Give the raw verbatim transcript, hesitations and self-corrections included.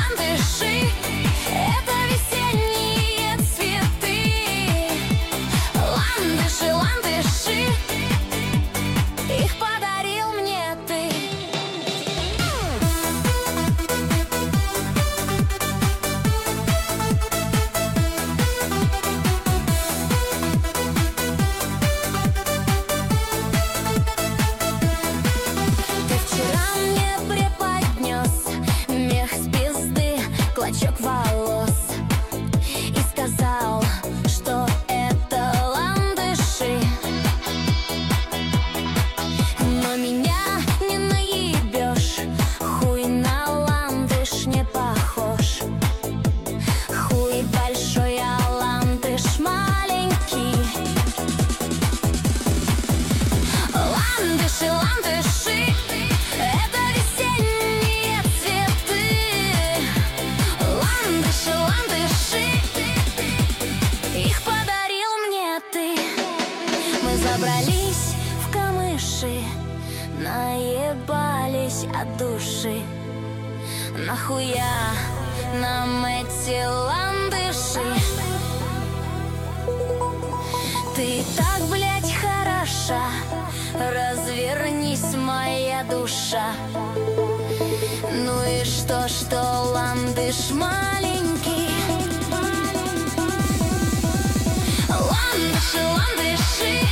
ландыши, это весенние цветы. Ландыши, ландыши, их подарил мне ты. Ты вчера мне преподнес мех с пизды, клочок волос, и сказал, что это ландыши. Но меня не наебешь, хуй на ландыш не похож. Хуй большой, а ландыш маленький. Ландыши, ландыши, это весенние цветы. Ландыши, ландыши, их подарил мне ты. Мы забрались в камыши, наебались от души. Нахуя нам эти ландыши? Ты так, блядь, хороша, развернись, моя душа. Ну и что, что ландыш маленький? Ландыши, ландыши,